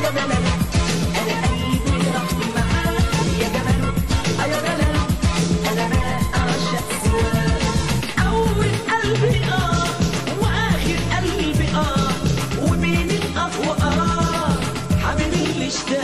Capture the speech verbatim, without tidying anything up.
يا جماله انا قلبي راح معاه يا جماله يا جماله انا ما اعشق سواه اول قلبي اه واخر قلبي اه وبين الاه واه حبيبي اللي اشتاق